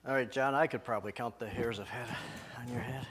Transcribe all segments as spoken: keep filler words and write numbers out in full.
All right, John, I could probably count the hairs of head on your head.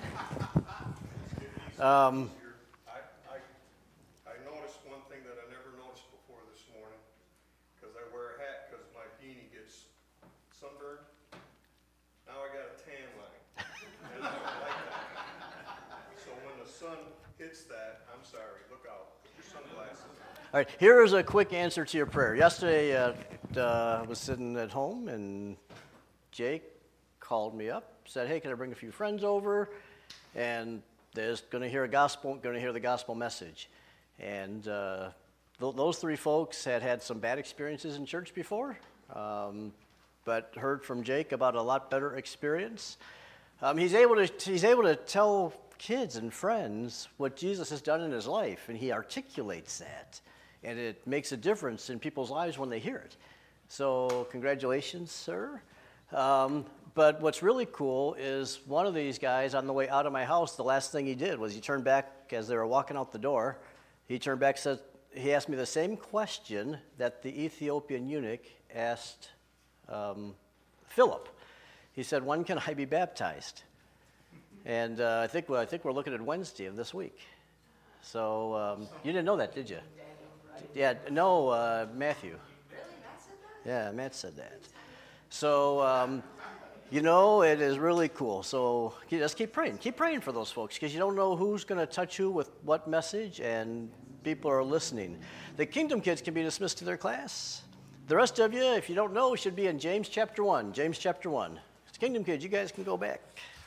Um, I, I, I noticed one thing that I never noticed before this morning, because I wear a hat because my beanie gets sunburned. Now I got a tan line, and I don't like that. So when the sun hits that, I'm sorry, look out, put your sunglasses on. all right, here is a quick answer to your prayer. Yesterday, uh, uh, I was sitting at home, and Jake called me up, said, hey, can I bring a few friends over? And they're going to hear a gospel, going to hear the gospel message. And uh, th- those three folks had had some bad experiences in church before, um, but heard from Jake about a lot better experience. Um, he's able to he's able to tell kids and friends what Jesus has done in his life, and he articulates that, and it makes a difference in people's lives when they hear it. So congratulations, sir. Um, but what's really cool is one of these guys on the way out of my house, the last thing he did was he turned back as they were walking out the door. He turned back and said, he asked me the same question that the Ethiopian eunuch asked um, Philip. He said, when can I be baptized? And uh, I think well, I think we're looking at Wednesday of this week. So um, you didn't know that, did you? Yeah, no, uh, Matthew. Really? Matt said that? Yeah, Matt said that. So, um, you know, it is really cool. So just keep praying. Keep praying for those folks because you don't know who's going to touch who with what message, and people are listening. The Kingdom kids can be dismissed to their class. The rest of you, if you don't know, should be in James chapter one. James chapter one. Kingdom kids, you guys can go back.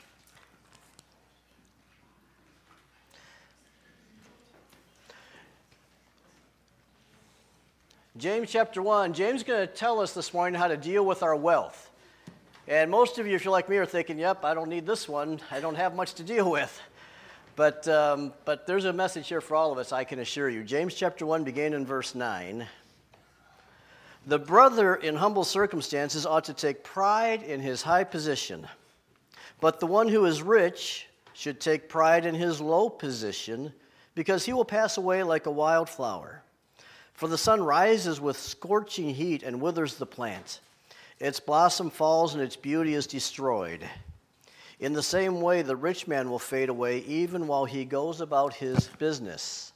James chapter one. James is going to tell us this morning how to deal with our wealth. And most of you, if you're like me, are thinking, yep, I don't need this one. I don't have much to deal with. But, um, but there's a message here for all of us, I can assure you. James chapter one, beginning in verse nine. The brother in humble circumstances ought to take pride in his high position. But the one who is rich should take pride in his low position, because he will pass away like a wild flower. For the sun rises with scorching heat and withers the plant. Its blossom falls and its beauty is destroyed. In the same way, the rich man will fade away even while he goes about his business.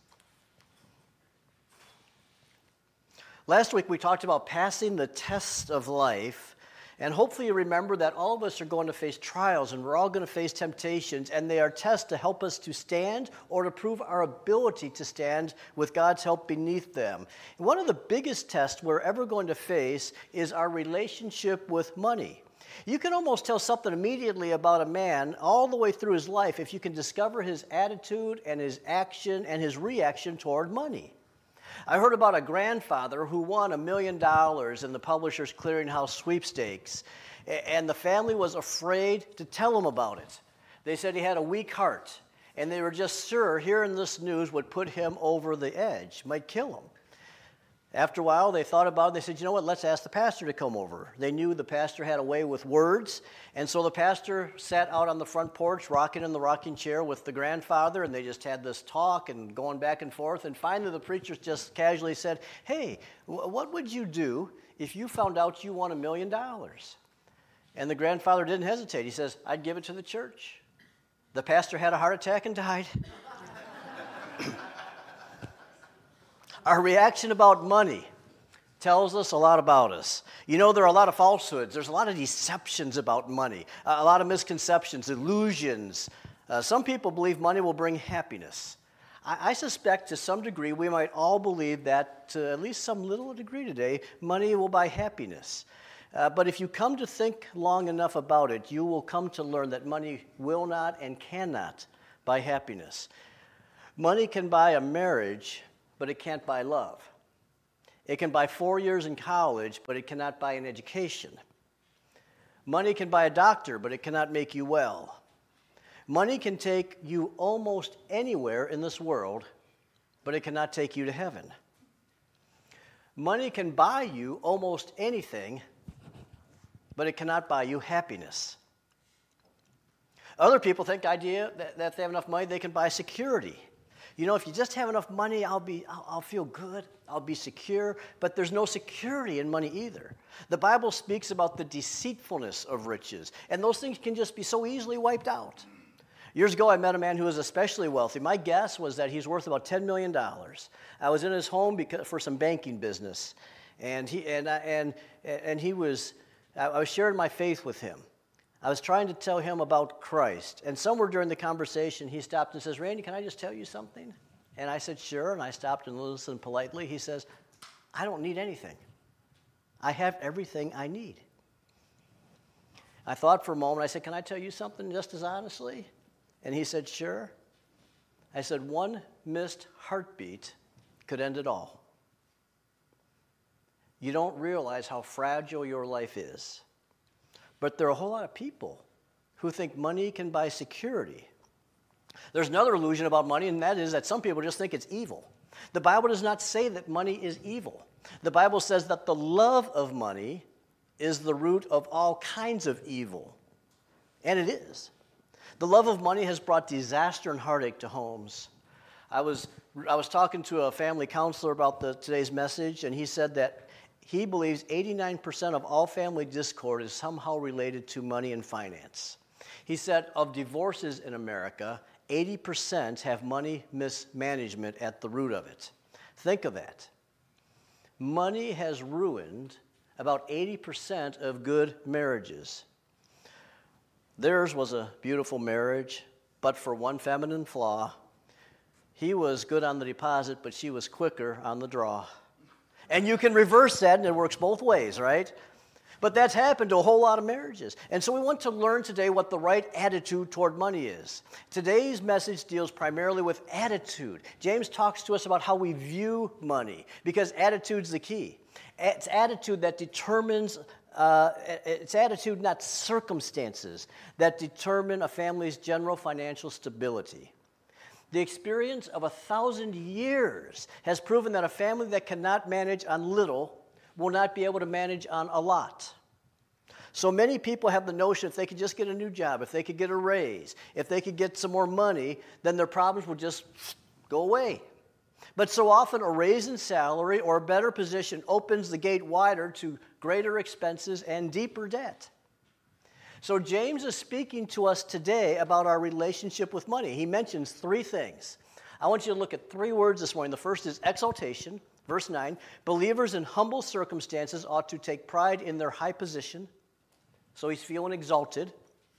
Last week we talked about passing the test of life, and hopefully you remember that all of us are going to face trials, and we're all going to face temptations, and they are tests to help us to stand or to prove our ability to stand with God's help beneath them. And one of the biggest tests we're ever going to face is our relationship with money. You can almost tell something immediately about a man all the way through his life if you can discover his attitude and his action and his reaction toward money. I heard about a grandfather who won a million dollars in the Publishers Clearinghouse sweepstakes, and the family was afraid to tell him about it. They said he had a weak heart, and they were just sure hearing this news would put him over the edge, might kill him. After a while, they thought about it. They said, you know what, let's ask the pastor to come over. They knew the pastor had a way with words, and so the pastor sat out on the front porch, rocking in the rocking chair with the grandfather, and they just had this talk and going back and forth. And finally, the preacher just casually said, hey, what would you do if you found out you won a million dollars? And the grandfather didn't hesitate. He says, I'd give it to the church. The pastor had a heart attack and died. Our reaction about money tells us a lot about us. You know, there are a lot of falsehoods. There's a lot of deceptions about money, a lot of misconceptions, illusions. Uh, some people believe money will bring happiness. I, I suspect to some degree we might all believe that to at least some little degree today, money will buy happiness. Uh, but if you come to think long enough about it, you will come to learn that money will not and cannot buy happiness. Money can buy a marriage, but it can't buy love. It can buy four years in college, but it cannot buy an education. Money can buy a doctor, but it cannot make you well. Money can take you almost anywhere in this world, but it cannot take you to heaven. Money can buy you almost anything, but it cannot buy you happiness. Other people think the idea that, that if they have enough money, they can buy security. you know, if you just have enough money, I'll be, I'll, I'll feel good, I'll be secure. But there's no security in money either. The Bible speaks about the deceitfulness of riches, and those things can just be so easily wiped out. Years ago, I met a man who was especially wealthy. My guess was that he's worth about ten million dollars. I was in his home because, for some banking business, and he and I, and and he was. I was sharing my faith with him. I was trying to tell him about Christ, and somewhere during the conversation, he stopped and says, "Randy, can I just tell you something?" And I said, "Sure." And I stopped and listened politely. He says, "I don't need anything. I have everything I need." I thought for a moment. I said, "Can I tell you something just as honestly?" And he said, "Sure." I said, "One missed heartbeat could end it all." You don't realize how fragile your life is. But there are a whole lot of people who think money can buy security. There's another illusion about money, and that is that some people just think it's evil. The Bible does not say that money is evil. The Bible says that the love of money is the root of all kinds of evil. And it is. The love of money has brought disaster and heartache to homes. I was, I was talking to a family counselor about the, today's message, and he said that he believes eighty-nine percent of all family discord is somehow related to money and finance. He said of divorces in America, eighty percent have money mismanagement at the root of it. Think of that. Money has ruined about eighty percent of good marriages. Theirs was a beautiful marriage, but for one feminine flaw. He was good on the deposit, but she was quicker on the draw. And you can reverse that, and it works both ways, right? But that's happened to a whole lot of marriages. And so we want to learn today what the right attitude toward money is. Today's message deals primarily with attitude. James talks to us about how we view money, because attitude's the key. It's attitude that determines, uh, it's attitude, not circumstances, that determine a family's general financial stability. The experience of a thousand years has proven that a family that cannot manage on little will not be able to manage on a lot. So many people have the notion if they could just get a new job, if they could get a raise, if they could get some more money, then their problems will just go away. But so often a raise in salary or a better position opens the gate wider to greater expenses and deeper debt. So James is speaking to us today about our relationship with money. He mentions three things. I want you to look at three words this morning. The first is exaltation, verse nine. Believers in humble circumstances ought to take pride in their high position. So he's feeling exalted.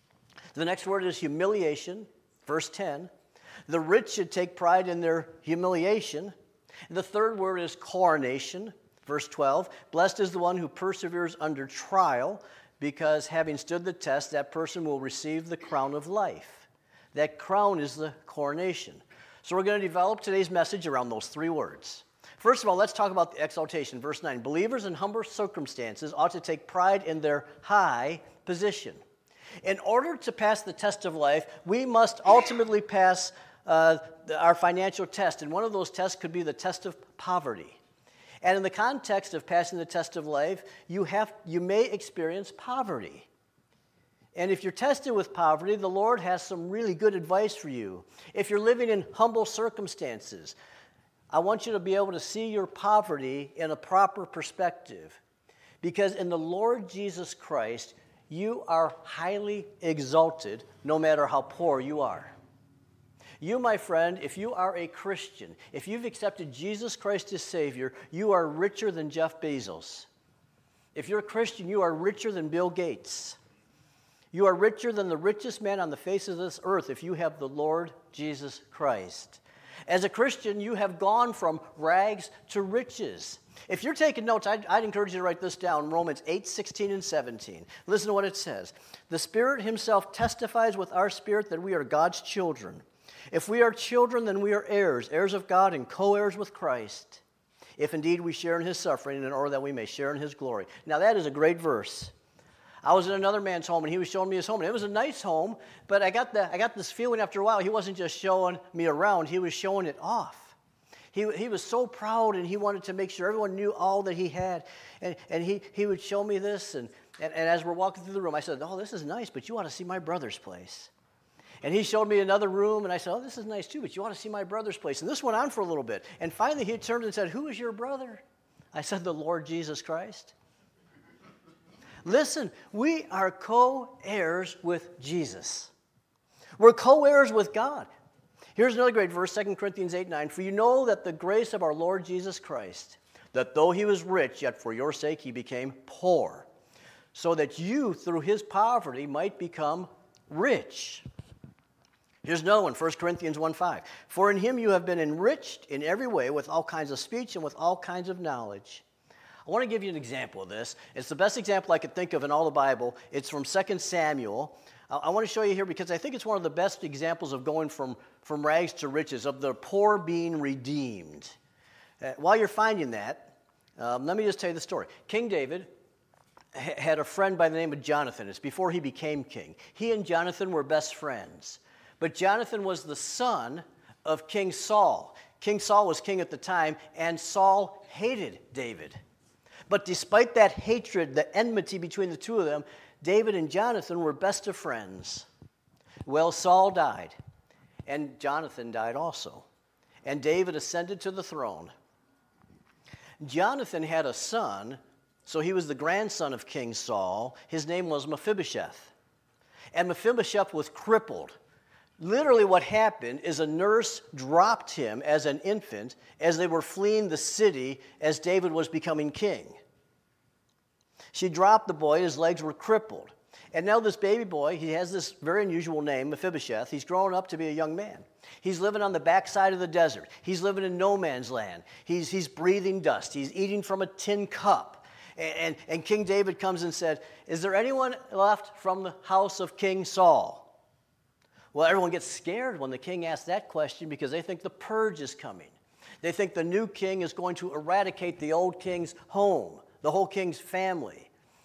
The next word is humiliation, verse ten. The rich should take pride in their humiliation. And the third word is coronation, verse twelve. Blessed is the one who perseveres under trial, because having stood the test, that person will receive the crown of life. That crown is the coronation. So we're going to develop today's message around those three words. First of all, let's talk about the exaltation. Verse nine, believers in humble circumstances ought to take pride in their high position. In order to pass the test of life, we must ultimately pass uh, our financial test. And one of those tests could be the test of poverty. And in the context of passing the test of life, you have you may experience poverty. And if you're tested with poverty, the Lord has some really good advice for you. If you're living in humble circumstances, I want you to be able to see your poverty in a proper perspective. Because in the Lord Jesus Christ, you are highly exalted no matter how poor you are. You, my friend, if you are a Christian, if you've accepted Jesus Christ as Savior, you are richer than Jeff Bezos. If you're a Christian, you are richer than Bill Gates. You are richer than the richest man on the face of this earth if you have the Lord Jesus Christ. As a Christian, you have gone from rags to riches. If you're taking notes, I'd, I'd encourage you to write this down, Romans eight, sixteen, and seventeen. Listen to what it says. The Spirit himself testifies with our spirit that we are God's children. If we are children, then we are heirs, heirs of God and co-heirs with Christ, if indeed we share in his suffering in order that we may share in his glory. Now that is a great verse. I was in another man's home, and he was showing me his home. And it was a nice home, but I got, the, I got this feeling after a while he wasn't just showing me around, he was showing it off. He, he was so proud, and he wanted to make sure everyone knew all that he had. And, and he, he would show me this, and, and, and as we're walking through the room, I said, oh, this is nice, but you ought to see my brother's place. And he showed me another room, and I said, oh, this is nice too, but you want to see my brother's place? And this went on for a little bit. And finally he turned and said, who is your brother? I said, the Lord Jesus Christ. Listen, we are co-heirs with Jesus. We're co-heirs with God. Here's another great verse, Second Corinthians eight nine. For you know that the grace of our Lord Jesus Christ, that though he was rich, yet for your sake he became poor, so that you through his poverty might become rich. Here's another one, First Corinthians one five. For in him you have been enriched in every way with all kinds of speech and with all kinds of knowledge. I want to give you an example of this. It's the best example I could think of in all the Bible. It's from Second Samuel. I want to show you here because I think it's one of the best examples of going from, from rags to riches, of the poor being redeemed. Uh, while you're finding that, um, let me just tell you the story. King David ha- had a friend by the name of Jonathan. It's before he became king. He and Jonathan were best friends. But Jonathan was the son of King Saul. King Saul was king at the time, and Saul hated David. But despite that hatred, the enmity between the two of them, David and Jonathan were best of friends. Well, Saul died, and Jonathan died also. And David ascended to the throne. Jonathan had a son, so he was the grandson of King Saul. His name was Mephibosheth. And Mephibosheth was crippled. Literally what happened is a nurse dropped him as an infant as they were fleeing the city as David was becoming king. She dropped the boy, his legs were crippled. And now this baby boy, he has this very unusual name, Mephibosheth. He's grown up to be a young man. He's living on the backside of the desert. He's living in no man's land. He's, he's breathing dust. He's eating from a tin cup. And, and, and King David comes and said, is there anyone left from the house of King Saul? Well, everyone gets scared when the king asks that question because they think the purge is coming. They think the new king is going to eradicate the old king's home, the whole king's family.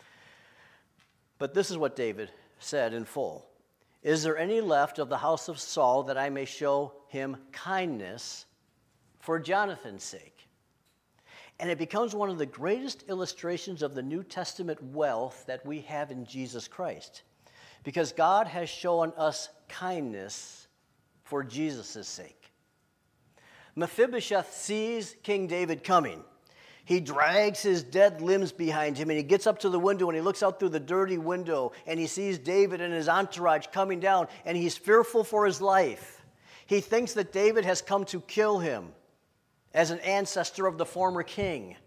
But this is what David said in full. Is there any left of the house of Saul that I may show him kindness for Jonathan's sake? And it becomes one of the greatest illustrations of the New Testament wealth that we have in Jesus Christ. Because God has shown us kindness for Jesus' sake. Mephibosheth sees King David coming. He drags his dead limbs behind him, and he gets up to the window, and he looks out through the dirty window, and he sees David and his entourage coming down, and he's fearful for his life. He thinks that David has come to kill him as an ancestor of the former king.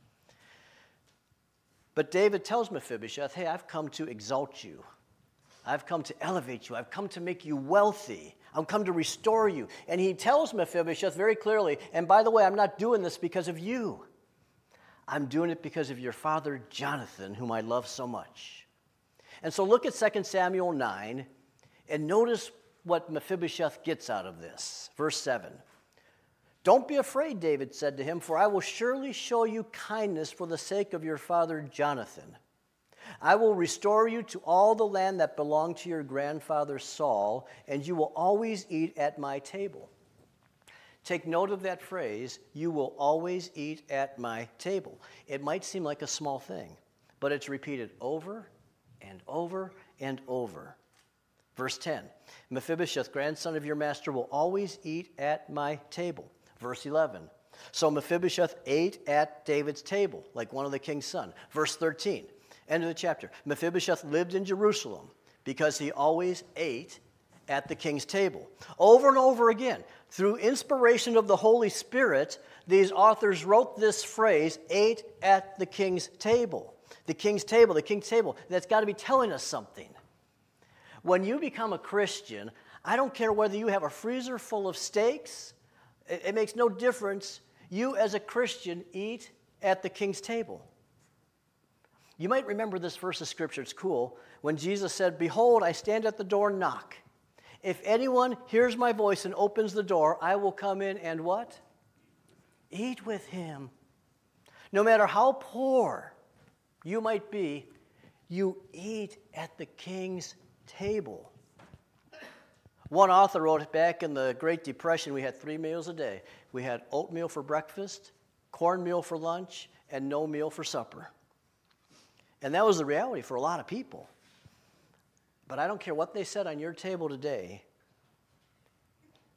But David tells Mephibosheth, hey, I've come to exalt you. I've come to elevate you. I've come to make you wealthy. I've come to restore you. And he tells Mephibosheth very clearly, and by the way, I'm not doing this because of you. I'm doing it because of your father Jonathan, whom I love so much. And so look at Second Samuel nine, and notice what Mephibosheth gets out of this. Verse seven. Don't be afraid, David said to him, for I will surely show you kindness for the sake of your father Jonathan. I will restore you to all the land that belonged to your grandfather Saul, and you will always eat at my table. Take note of that phrase, you will always eat at my table. It might seem like a small thing, but it's repeated over and over and over. Verse ten, Mephibosheth, grandson of your master, will always eat at my table. Verse eleven, so Mephibosheth ate at David's table, like one of the king's son. Verse thirteen, end of the chapter. Mephibosheth lived in Jerusalem because he always ate at the king's table. Over and over again, through inspiration of the Holy Spirit, these authors wrote this phrase, ate at the king's table. The king's table, the king's table. That's got to be telling us something. When you become a Christian, I don't care whether you have a freezer full of steaks. It, it makes no difference. You as a Christian eat at the king's table. You might remember this verse of Scripture. It's cool. When Jesus said, behold, I stand at the door and knock. If anyone hears my voice and opens the door, I will come in and what? Eat with him. No matter how poor you might be, you eat at the king's table. One author wrote back in the Great Depression, we had three meals a day. We had oatmeal for breakfast, cornmeal for lunch, and no meal for supper. And that was the reality for a lot of people. But I don't care what they said on your table today,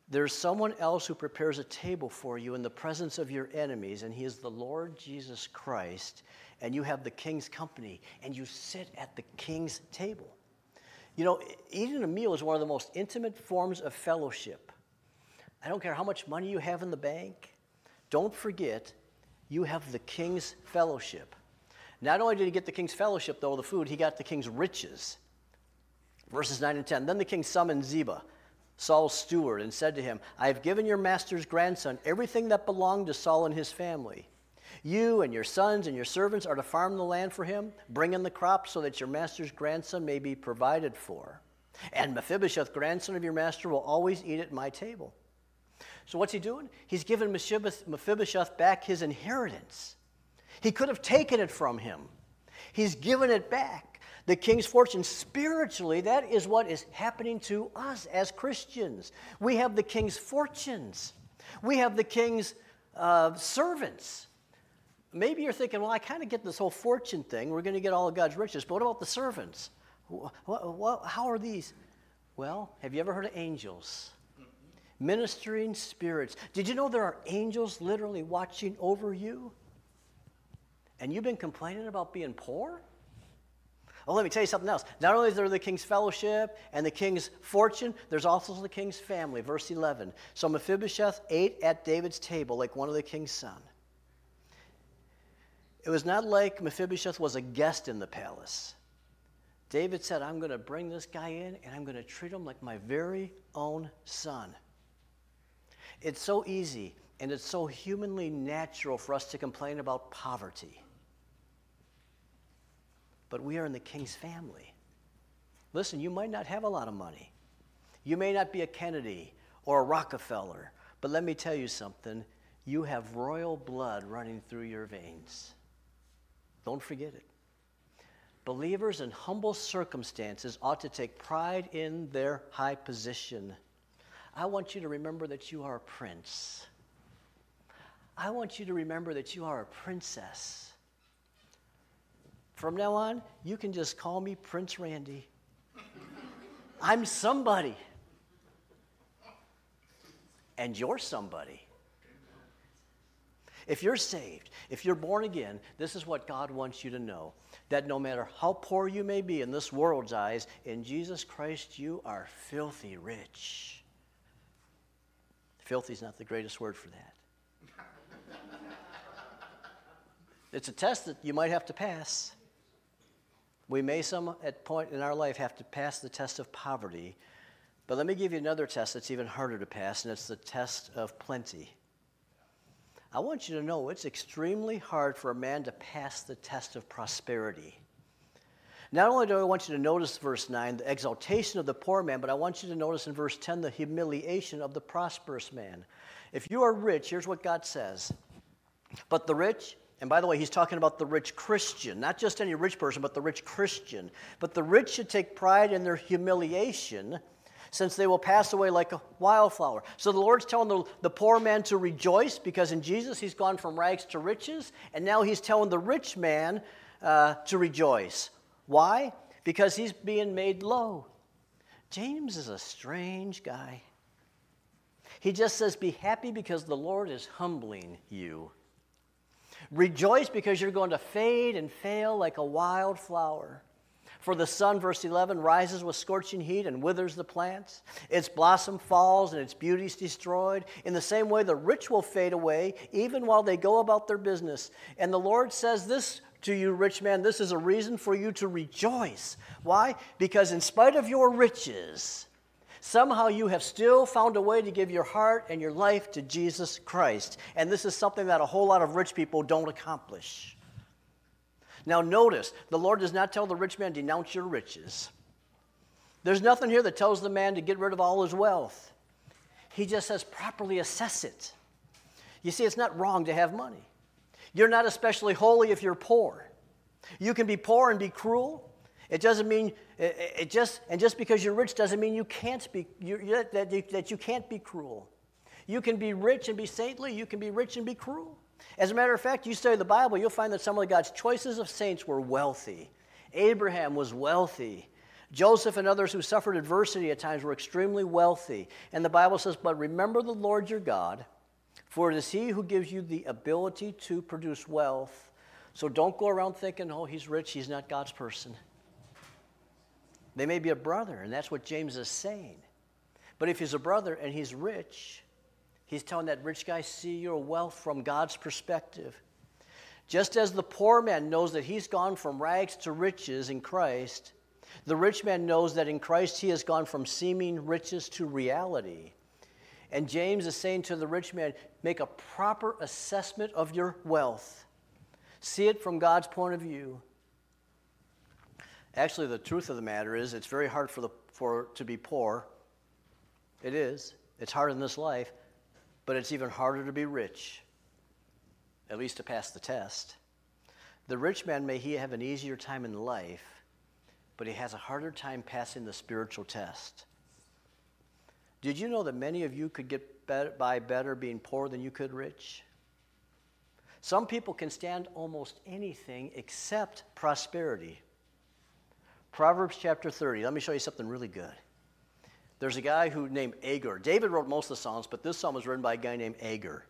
There's someone else who prepares a table for you in the presence of your enemies, and he is the Lord Jesus Christ, and you have the king's company, and you sit at the king's table. You know, eating a meal is one of the most intimate forms of fellowship. I don't care how much money you have in the bank. Don't forget, you have the king's fellowship. Not only did he get the king's fellowship, though, the food, he got the king's riches. Verses nine and ten. Then the king summoned Ziba, Saul's steward, and said to him, I have given your master's grandson everything that belonged to Saul and his family. You and your sons and your servants are to farm the land for him, bring in the crops so that your master's grandson may be provided for. And Mephibosheth, grandson of your master, will always eat at my table. So what's he doing? He's given Mephibosheth back his inheritance. He could have taken it from him. He's given it back. The king's fortune, spiritually, that is what is happening to us as Christians. We have the king's fortunes. We have the king's uh, servants. Maybe you're thinking, well, I kind of get this whole fortune thing. We're going to get all of God's riches. But what about the servants? What, what, how are these? Well, have you ever heard of angels? Ministering spirits. Did you know there are angels literally watching over you? And you've been complaining about being poor? Well, let me tell you something else. Not only is there the king's fellowship and the king's fortune, there's also the king's family. Verse eleven. So Mephibosheth ate at David's table like one of the king's sons. It was not like Mephibosheth was a guest in the palace. David said, I'm going to bring this guy in and I'm going to treat him like my very own son. It's so easy and it's so humanly natural for us to complain about poverty. But we are in the king's family. Listen, you might not have a lot of money. You may not be a Kennedy or a Rockefeller, but let me tell you something. You have royal blood running through your veins. Don't forget it. Believers in humble circumstances ought to take pride in their high position. I want you to remember that you are a prince. I want you to remember that you are a princess. From now on, you can just call me Prince Randy. I'm somebody. And you're somebody. If you're saved, if you're born again, this is what God wants you to know. That no matter how poor you may be in this world's eyes, in Jesus Christ you are filthy rich. Filthy is not the greatest word for that. It's a test that you might have to pass. We may some at point in our life have to pass the test of poverty, but let me give you another test that's even harder to pass, and it's the test of plenty. I want you to know it's extremely hard for a man to pass the test of prosperity. Not only do I want you to notice verse nine, the exaltation of the poor man, but I want you to notice in verse ten the humiliation of the prosperous man. If you are rich, here's what God says. But the rich, and by the way, he's talking about the rich Christian, not just any rich person, but the rich Christian. But the rich should take pride in their humiliation, since they will pass away like a wildflower. So the Lord's telling the, the poor man to rejoice, because in Jesus he's gone from rags to riches, and now he's telling the rich man uh, to rejoice. Why? Because he's being made low. James is a strange guy. He just says, be happy because the Lord is humbling you. Rejoice because you're going to fade and fail like a wildflower. For the sun, verse eleven, rises with scorching heat and withers the plants. Its blossom falls and its beauty is destroyed. In the same way, the rich will fade away, even while they go about their business. And the Lord says this to you, rich man, this is a reason for you to rejoice. Why? Because in spite of your riches, somehow you have still found a way to give your heart and your life to Jesus Christ. And this is something that a whole lot of rich people don't accomplish. Now notice, the Lord does not tell the rich man, denounce your riches. There's nothing here that tells the man to get rid of all his wealth. He just says properly assess it. You see, it's not wrong to have money. You're not especially holy if you're poor. You can be poor and be cruel. It doesn't mean, it, it just, and just because you're rich doesn't mean you can't be, you, that, you, that you can't be cruel. You can be rich and be saintly. You can be rich and be cruel. As a matter of fact, you study the Bible, you'll find that some of God's choicest of saints were wealthy. Abraham was wealthy. Joseph and others who suffered adversity at times were extremely wealthy. And the Bible says, but remember the Lord your God, for it is he who gives you the ability to produce wealth. So don't go around thinking, oh, he's rich, he's not God's person. They may be a brother, and that's what James is saying. But if he's a brother and he's rich, he's telling that rich guy, see your wealth from God's perspective. Just as the poor man knows that he's gone from rags to riches in Christ, the rich man knows that in Christ he has gone from seeming riches to reality. And James is saying to the rich man, make a proper assessment of your wealth. See it from God's point of view. Actually, the truth of the matter is it's very hard for the for to be poor. It is. It's hard in this life, but it's even harder to be rich, at least to pass the test. The rich man may he have an easier time in life, but he has a harder time passing the spiritual test. Did you know that many of you could get better, by better being poor than you could rich? Some people can stand almost anything except prosperity. Proverbs chapter thirty. Let me show you something really good. There's a guy who named Agur. David wrote most of the Psalms, but this psalm was written by a guy named Agur.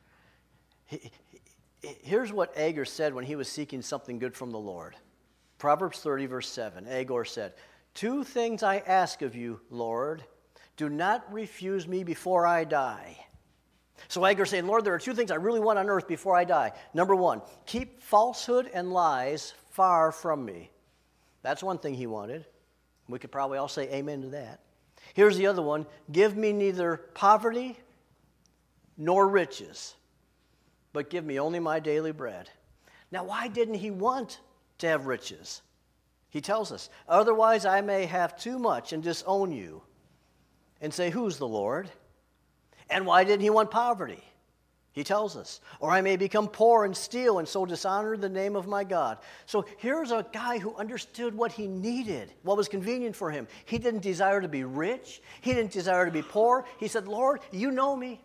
He, he, here's what Agur said when he was seeking something good from the Lord. Proverbs thirty, verse seven. Agur said, two things I ask of you, Lord. Do not refuse me before I die. So Agur saying, Lord, there are two things I really want on earth before I die. Number one, keep falsehood and lies far from me. That's one thing he wanted. We could probably all say amen to that. Here's the other one. Give me neither poverty nor riches, but give me only my daily bread. Now, why didn't he want to have riches? He tells us, otherwise I may have too much and disown you and say, who's the Lord? And why didn't he want poverty? He tells us, or I may become poor and steal and so dishonor the name of my God. So here's a guy who understood what he needed, what was convenient for him. He didn't desire to be rich. He didn't desire to be poor. He said, Lord, you know me.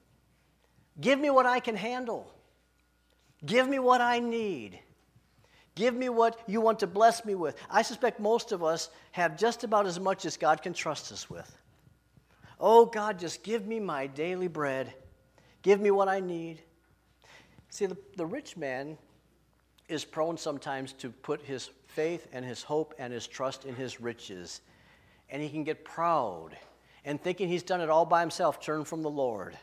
Give me what I can handle. Give me what I need. Give me what you want to bless me with. I suspect most of us have just about as much as God can trust us with. Oh, God, just give me my daily bread. Give me what I need. See, the, the rich man is prone sometimes to put his faith and his hope and his trust in his riches. And he can get proud and thinking he's done it all by himself, turn from the Lord.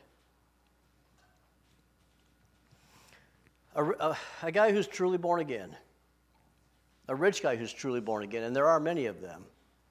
A, a, a guy who's truly born again, a rich guy who's truly born again, and there are many of them,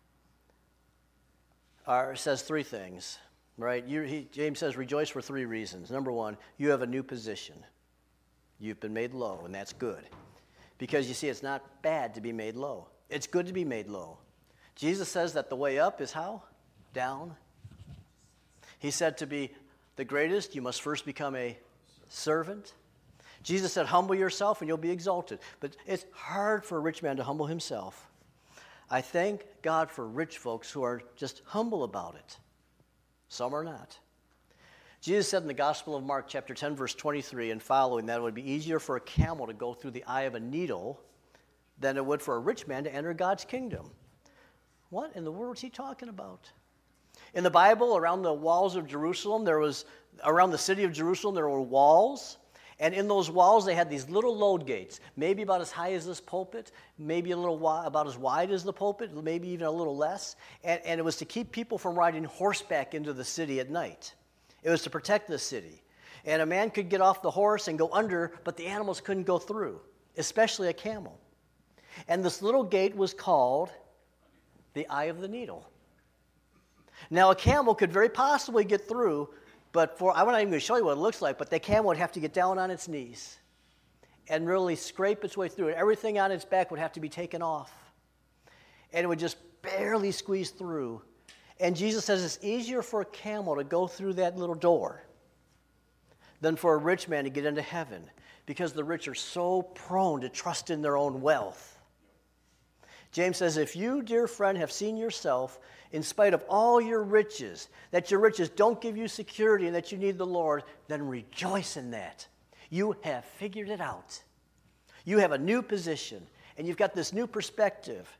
are, says three things. Right? You, he, James says, rejoice for three reasons. Number one, you have a new position. You've been made low, and that's good. Because you see, it's not bad to be made low. It's good to be made low. Jesus says that the way up is how? Down. He said to be the greatest, you must first become a servant. Jesus said, humble yourself and you'll be exalted. But it's hard for a rich man to humble himself. I thank God for rich folks who are just humble about it. Some are not. Jesus said in the Gospel of Mark, chapter ten, verse twenty-three and following, that it would be easier for a camel to go through the eye of a needle than it would for a rich man to enter God's kingdom. What in the world is he talking about? In the Bible, around the walls of Jerusalem, there was, around the city of Jerusalem, there were walls. And in those walls, they had these little load gates, maybe about as high as this pulpit, maybe a little wi- about as wide as the pulpit, maybe even a little less. And, and it was to keep people from riding horseback into the city at night. It was to protect the city. And a man could get off the horse and go under, but the animals couldn't go through, especially a camel. And this little gate was called the Eye of the Needle. Now, a camel could very possibly get through, but for, I'm not even going to show you what it looks like, but the camel would have to get down on its knees and really scrape its way through it. Everything on its back would have to be taken off. And it would just barely squeeze through. And Jesus says it's easier for a camel to go through that little door than for a rich man to get into heaven, because the rich are so prone to trust in their own wealth. James says, if you, dear friend, have seen yourself, in spite of all your riches, that your riches don't give you security and that you need the Lord, then rejoice in that. You have figured it out. You have a new position, and you've got this new perspective.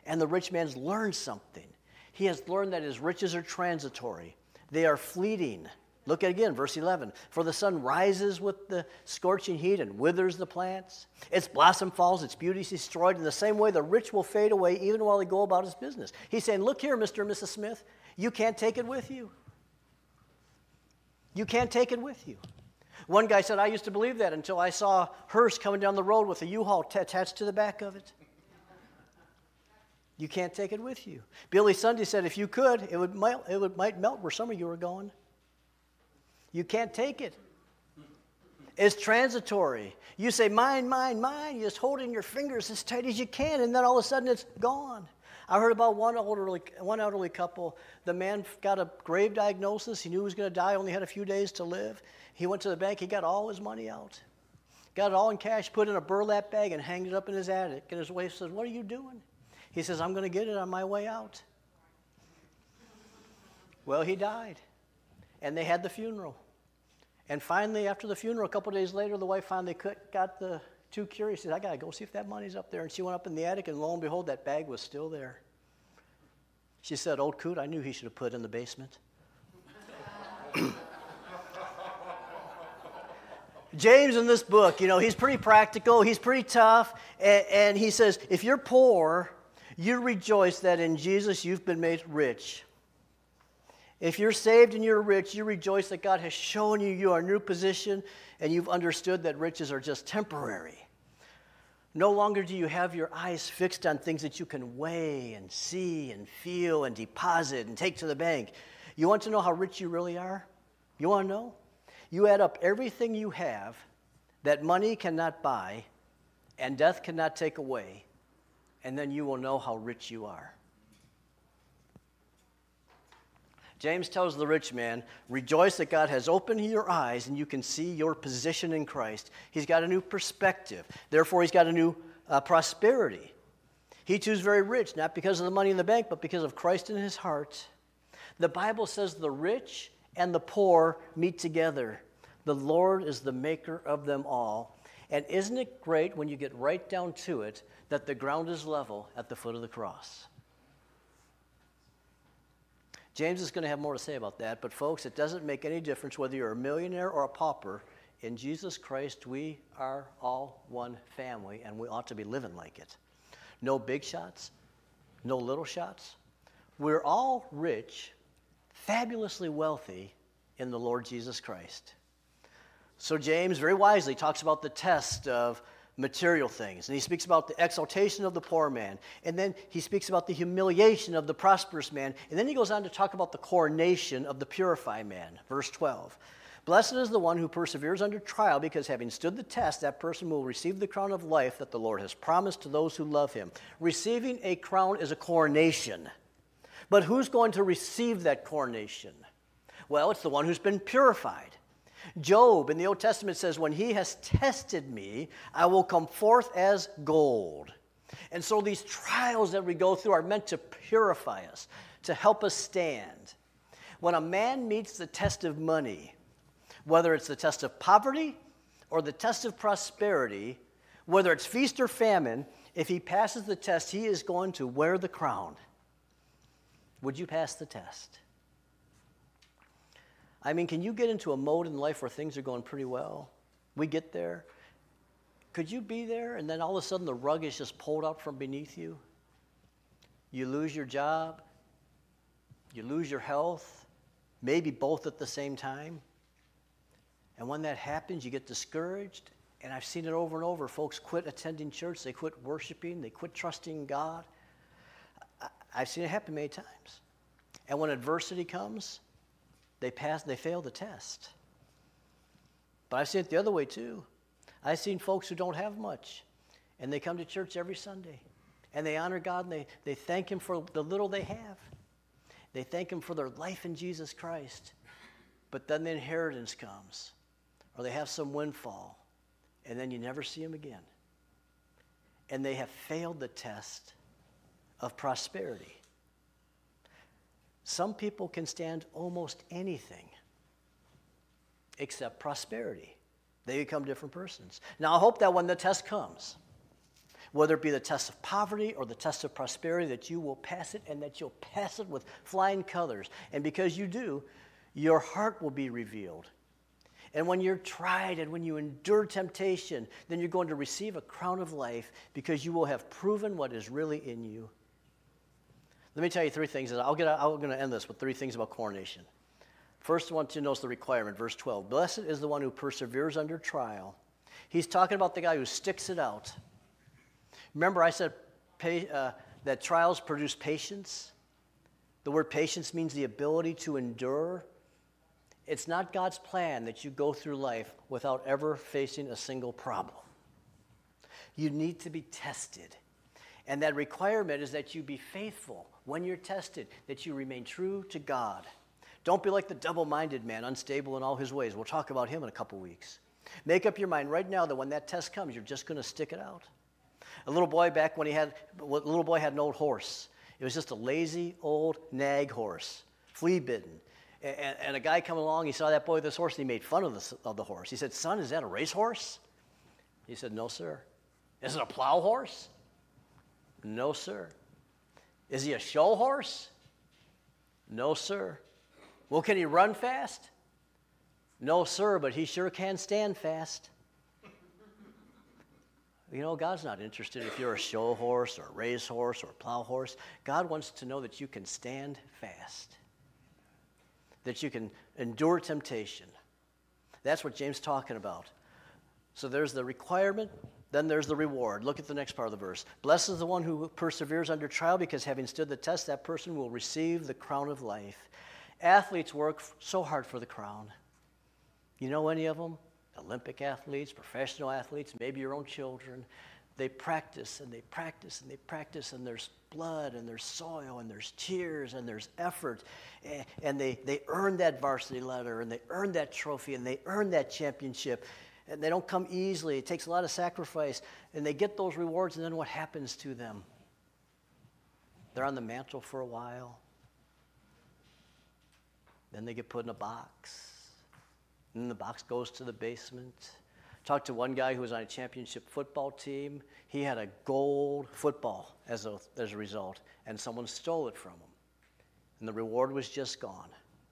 And the rich man's learned something. He has learned that his riches are transitory. They are fleeting. Look at again, verse eleven. For the sun rises with the scorching heat and withers the plants. Its blossom falls, its beauty is destroyed. In the same way, the rich will fade away even while they go about his business. He's saying, look here, Mister and Missus Smith, you can't take it with you. You can't take it with you. One guy said, I used to believe that until I saw hearse coming down the road with a U-Haul t- attached to the back of it. You can't take it with you. Billy Sunday said, if you could, it would melt, it would, might melt where some of you are going. You can't take it. It's transitory. You say, mine, mine, mine. You just hold it in your fingers as tight as you can, and then all of a sudden it's gone. I heard about one elderly, one elderly couple. The man got a grave diagnosis. He knew he was going to die, only had a few days to live. He went to the bank. He got all his money out. Got it all in cash, put it in a burlap bag, and hanged it up in his attic. And his wife says, what are you doing? He says, I'm going to get it on my way out. Well, he died. And they had the funeral. And finally, after the funeral, a couple days later, the wife finally got the too curious. She said, I got to go see if that money's up there. And she went up in the attic, and lo and behold, that bag was still there. She said, old coot, I knew he should have put it in the basement. James in this book, you know, he's pretty practical. He's pretty tough. And, and he says, if you're poor, you rejoice that in Jesus you've been made rich. If you're saved and you're rich, you rejoice that God has shown you your new position and you've understood that riches are just temporary. No longer do you have your eyes fixed on things that you can weigh and see and feel and deposit and take to the bank. You want to know how rich you really are? You want to know? You add up everything you have that money cannot buy and death cannot take away, and then you will know how rich you are. James tells the rich man, rejoice that God has opened your eyes and you can see your position in Christ. He's got a new perspective. Therefore, he's got a new uh, prosperity. He too is very rich, not because of the money in the bank, but because of Christ in his heart. The Bible says the rich and the poor meet together. The Lord is the maker of them all. And isn't it great when you get right down to it that the ground is level at the foot of the cross? James is going to have more to say about that, but folks, it doesn't make any difference whether you're a millionaire or a pauper. In Jesus Christ, we are all one family, and we ought to be living like it. No big shots, no little shots. We're all rich, fabulously wealthy in the Lord Jesus Christ. So James very wisely talks about the test of material things. And he speaks about the exaltation of the poor man. And then he speaks about the humiliation of the prosperous man. And then he goes on to talk about the coronation of the purified man. Verse twelve. Blessed is the one who perseveres under trial, because having stood the test, that person will receive the crown of life that the Lord has promised to those who love him. Receiving a crown is a coronation. But who's going to receive that coronation? Well, it's the one who's been purified. Job in the Old Testament says, when he has tested me, I will come forth as gold. And so these trials that we go through are meant to purify us, to help us stand. When a man meets the test of money, whether it's the test of poverty or the test of prosperity, whether it's feast or famine, if he passes the test, he is going to wear the crown. Would you pass the test? I mean, can you get into a mode in life where things are going pretty well? We get there. Could you be there and then all of a sudden the rug is just pulled out from beneath you? You lose your job. You lose your health. Maybe both at the same time. And when that happens, you get discouraged. And I've seen it over and over. Folks quit attending church. They quit worshiping. They quit trusting God. I've seen it happen many times. And when adversity comes, They pass, they fail the test. But I've seen it the other way too. I've seen folks who don't have much, and they come to church every Sunday, and they honor God, and they, they thank him for the little they have. They thank him for their life in Jesus Christ. But then the inheritance comes, or they have some windfall, and then you never see them again. And they have failed the test of prosperity. Some people can stand almost anything except prosperity. They become different persons. Now, I hope that when the test comes, Whether it be the test of poverty or the test of prosperity, that you will pass it and that you'll pass it with flying colors. And because you do, your heart will be revealed. And when you're tried and when you endure temptation, then you're going to receive a crown of life because you will have proven what is really in you. Let me tell you three things. I'll get, I'm going to end this with three things about coronation. First, I want you to notice the requirement, verse twelve. Blessed is the one who perseveres under trial. He's talking about the guy who sticks it out. Remember I said pay, uh, that trials produce patience? The word patience means the ability to endure. It's not God's plan that you go through life without ever facing a single problem. You need to be tested. And that requirement is that you be faithful when you're tested, that you remain true to God. Don't be like the double-minded man, unstable in all his ways. We'll talk about him in a couple weeks. Make up your mind right now that when that test comes, you're just going to stick it out. A little boy back when he had, a little boy had an old horse. It was just a lazy old nag horse, flea-bitten. And, and a guy come along, he saw that boy with this horse, and he made fun of the, of the horse. He said, "Son, is that a racehorse?" He said, "No, sir." "Is it a plow horse?" "No, sir." "Is he a show horse?" "No, sir." "Well, can he run fast?" "No, sir, but he sure can stand fast." You know, God's not interested if you're a show horse or a race horse or a plow horse. God wants to know that you can stand fast, that you can endure temptation. That's what James is talking about. So there's the requirement, then there's the reward. Look at the next part of the verse. Blessed is the one who perseveres under trial, because having stood the test, that person will receive the crown of life. Athletes work so hard for the crown. You know any of them? Olympic athletes, professional athletes, maybe your own children. They practice and they practice and they practice, and there's blood and there's soil and there's tears and there's effort. And they, they earn that varsity letter and they earn that trophy and they earn that championship. And they don't come easily. It takes a lot of sacrifice. And they get those rewards, and then what happens to them? They're on the mantle for a while. Then they get put in a box. And the box goes to the basement. Talked to one guy who was on a championship football team. He had a gold football as a, as a result, and someone stole it from him. And the reward was just gone.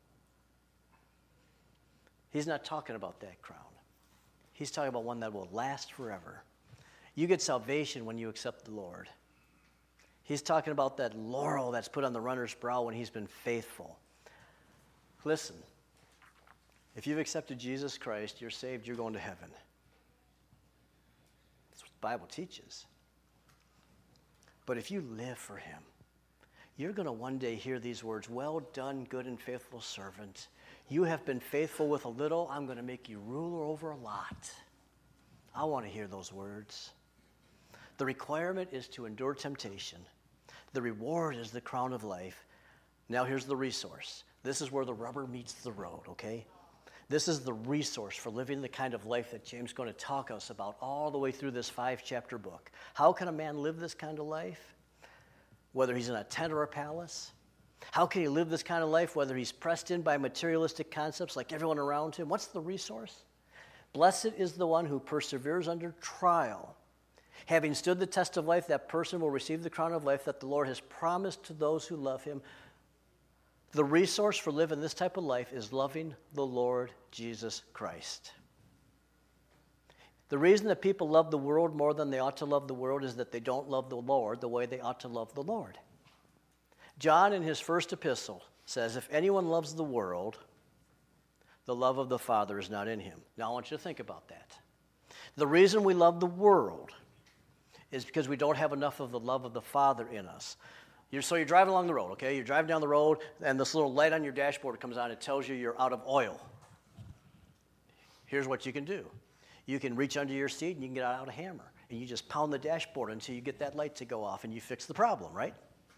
He's not talking about that crown. He's talking about one that will last forever. You get salvation when you accept the Lord. He's talking about that laurel that's put on the runner's brow when he's been faithful. Listen. If you've accepted Jesus Christ, you're saved, you're going to heaven. That's what the Bible teaches. But if you live for him, you're going to one day hear these words, "Well done, good and faithful servant. You have been faithful with a little. I'm going to make you ruler over a lot." I want to hear those words. The requirement is to endure temptation. The reward is the crown of life. Now here's the resource. This is where the rubber meets the road, okay? This is the resource for living the kind of life that James is going to talk us about all the way through this five-chapter book. How can a man live this kind of life? Whether he's in a tent or a palace. How can he live this kind of life whether he's pressed in by materialistic concepts like everyone around him? What's the resource? Blessed is the one who perseveres under trial. Having stood the test of life, that person will receive the crown of life that the Lord has promised to those who love him. The resource for living this type of life is loving the Lord Jesus Christ. The reason that people love the world more than they ought to love the world is that they don't love the Lord the way they ought to love the Lord. John, in his first epistle, says, "If anyone loves the world, the love of the Father is not in him." Now, I want you to think about that. The reason we love the world is because we don't have enough of the love of the Father in us. You're, so you're driving along the road, okay? You're driving down the road, and this little light on your dashboard comes on. It tells you you're out of oil. Here's what you can do. You can reach under your seat, and you can get out a hammer, and you just pound the dashboard until you get that light to go off, and you fix the problem, right?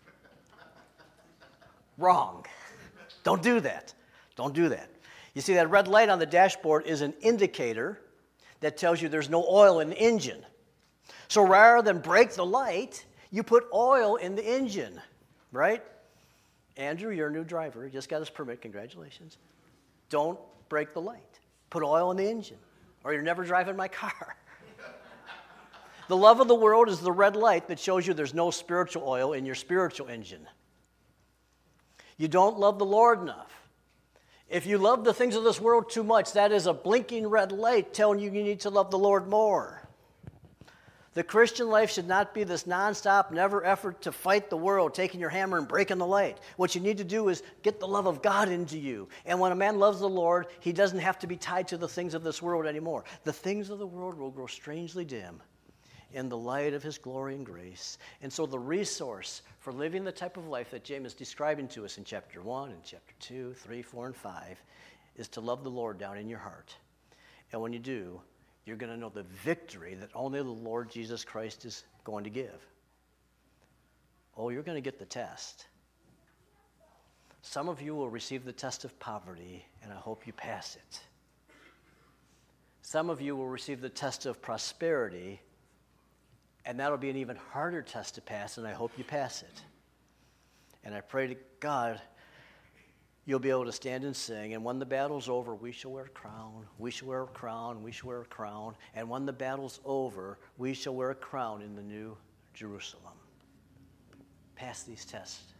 Wrong. Don't do that. Don't do that. You see, that red light on the dashboard is an indicator that tells you there's no oil in the engine. So rather than break the light, you put oil in the engine, right? Andrew, you're a new driver. You just got his permit. Congratulations. Don't break the light. Put oil in the engine, or you're never driving my car. The love of the world is the red light that shows you there's no spiritual oil in your spiritual engine. You don't love the Lord enough. If you love the things of this world too much, that is a blinking red light telling you you need to love the Lord more. The Christian life should not be this nonstop, never effort to fight the world, taking your hammer and breaking the light. What you need to do is get the love of God into you. And when a man loves the Lord, he doesn't have to be tied to the things of this world anymore. The things of the world will grow strangely dim in the light of his glory and grace. And so the resource for living the type of life that James is describing to us in chapter one and chapter two, three, four, and five is to love the Lord down in your heart. And when you do, you're going to know the victory that only the Lord Jesus Christ is going to give. Oh, you're going to get the test. Some of you will receive the test of poverty, and I hope you pass it. Some of you will receive the test of prosperity, and that'll be an even harder test to pass, and I hope you pass it. And I pray to God you'll be able to stand and sing, and when the battle's over, we shall wear a crown, we shall wear a crown, we shall wear a crown, and when the battle's over, we shall wear a crown in the new Jerusalem. Pass these tests.